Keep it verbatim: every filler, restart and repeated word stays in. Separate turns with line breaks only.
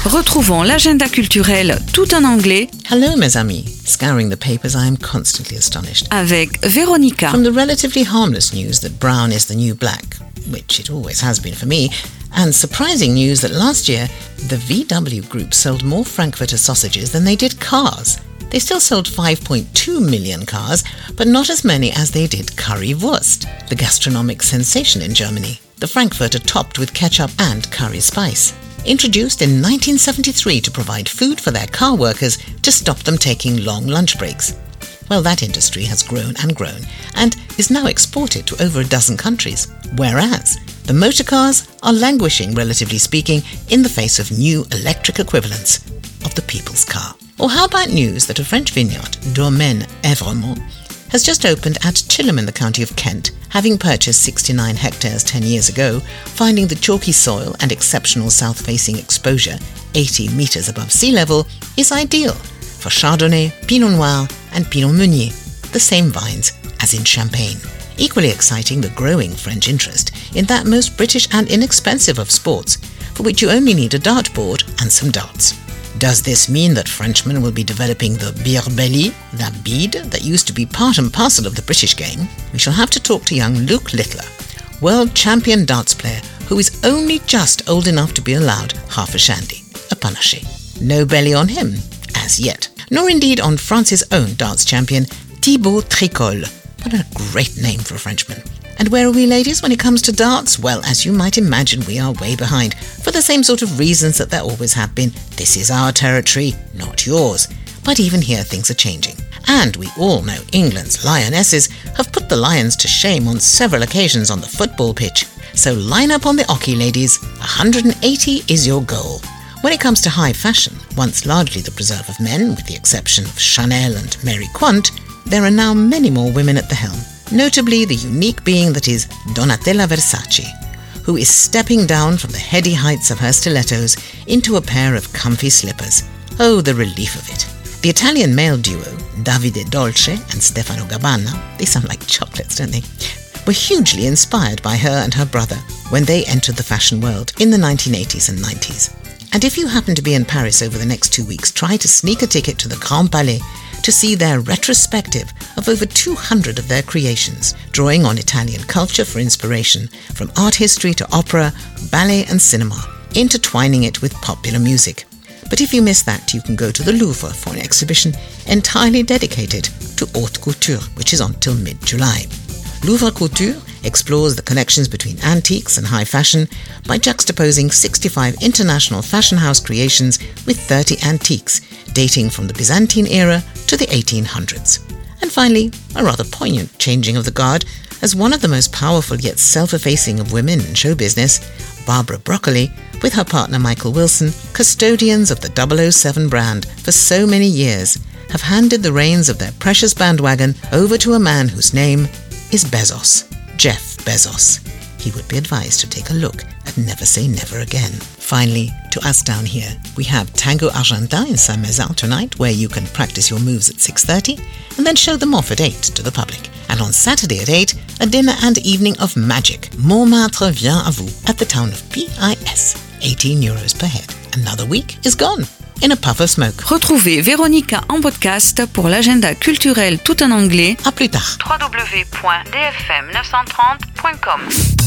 Retrouvons l'agenda culturel tout en anglais.
Hello, mes amis. Scouring the papers, I am constantly astonished.
Avec Véronica.
From the relatively harmless news that brown is the new black, which it always has been for me, and surprising news that last year, the V W Group sold more Frankfurter sausages than they did cars. They still sold five point two million cars, but not as many as they did currywurst, the gastronomic sensation in Germany. The Frankfurter topped with ketchup and curry spice. Introduced in nineteen seventy-three to provide food for their car workers to stop them taking long lunch breaks. Well, that industry has grown and grown and is now exported to over a dozen countries, whereas the motor cars are languishing, relatively speaking, in the face of new electric equivalents of the people's car. Or how about news that a French vineyard, Domaine Evremont, has just opened at Chilham in the county of Kent, having purchased sixty-nine hectares ten years ago, finding the chalky soil and exceptional south-facing exposure, eighty metres above sea level, is ideal for Chardonnay, Pinot Noir and Pinot Meunier, the same vines as in Champagne. Equally exciting, the growing French interest in that most British and inexpensive of sports, for which you only need a dartboard and some darts. Does this mean that Frenchmen will be developing the beer belly, that bead that used to be part and parcel of the British game? We shall have to talk to young Luke Littler, world champion darts player who is only just old enough to be allowed half a shandy, a panache. No belly on him, as yet, nor indeed on France's own darts champion, Thibaut Tricol. What a great name for a Frenchman. And where are we, ladies, when it comes to darts? Well, as you might imagine, we are way behind, for the same sort of reasons that there always have been. This is our territory, not yours. But even here, things are changing. And we all know England's Lionesses have put the Lions to shame on several occasions on the football pitch. So line up on the hockey, ladies. one hundred eighty is your goal. When it comes to high fashion, once largely the preserve of men, with the exception of Chanel and Mary Quant, there are now many more women at the helm. Notably the unique being that is Donatella Versace, who is stepping down from the heady heights of her stilettos into a pair of comfy slippers. Oh, the relief of it. The Italian male duo, Davide Dolce and Stefano Gabbana, they sound like chocolates, don't they, were hugely inspired by her and her brother when they entered the fashion world in the nineteen eighties and nineties. And if you happen to be in Paris over the next two weeks, try to sneak a ticket to the Grand Palais to see their retrospective of over two hundred of their creations, drawing on Italian culture for inspiration, from art history to opera, ballet and cinema, intertwining it with popular music. But if you miss that, you can go to the Louvre for an exhibition entirely dedicated to haute couture, which is on till mid-July. Louvre Couture explores the connections between antiques and high fashion by juxtaposing sixty-five international fashion house creations with thirty antiques, dating from the Byzantine era to the eighteen hundreds. And finally, a rather poignant changing of the guard, as one of the most powerful yet self-effacing of women in show business, Barbara Broccoli, with her partner Michael Wilson, custodians of the double oh seven brand for so many years, have handed the reins of their precious bandwagon over to a man whose name is Bezos, Jeff Bezos. He would be advised to take a look at Never Say Never Again. Finally, to us down here, we have Tango Argentin in Saint-Mézard tonight, where you can practice your moves at six thirty and then show them off at eight to the public. And on Saturday at eight, a dinner and evening of magic, Montmartre vient à vous, at the town of P I S, eighteen euros per head. Another week is gone in a puff of smoke.
Retrouvez Véronica en podcast pour l'agenda culturel tout en anglais.
À plus tard.
w w w point d f m neuf cent trente point com